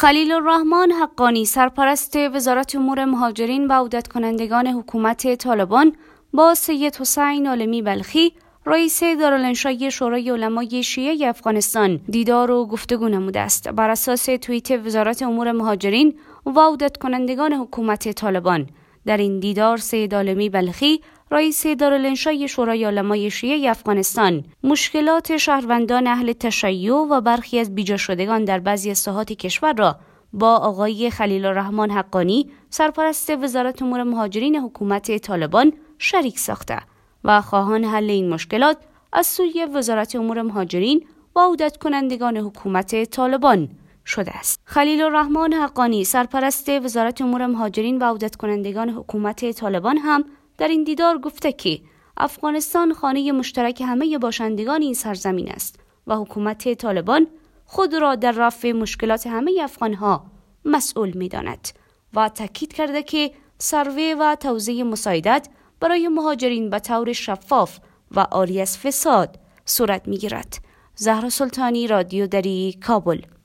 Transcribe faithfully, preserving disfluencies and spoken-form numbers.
خلیل الرحمن حقانی سرپرست وزارت امور مهاجرین و عودت کنندگان حکومت طالبان با سید حسین عالمی بلخی رئیس دارالانشای شورای علمای شیعه افغانستان دیدار و گفتگو نموده است. بر اساس توییت وزارت امور مهاجرین و عودت کنندگان حکومت طالبان، در این دیدار سید عالمی بلخی رئیس دارالانشای شورای علمای شیعه افغانستان مشکلات شهروندان اهل تشیع و برخی از بیجا شدگان در بعضی ساحات کشور را با آقای خلیل الرحمن حقانی سرپرست وزارت امور مهاجرین حکومت طالبان شریک ساخته و خواهان حل این مشکلات از سوی وزارت امور مهاجرین و عودت کنندگان حکومت طالبان شده است. خلیل الرحمن حقانی سرپرست وزارت امور مهاجرین و عودت کنندگان حکومت طالبان هم در این دیدار گفته که افغانستان خانه مشترک همه باشندگان این سرزمین است و حکومت طالبان خود را در رفع مشکلات همه افغانها مسئول می‌داند و تاکید کرده که سروی و توزیع مساعدت برای مهاجرین به طور شفاف و عاری از فساد صورت می‌گیرد. زهرا سلطانی، رادیو دری، کابل.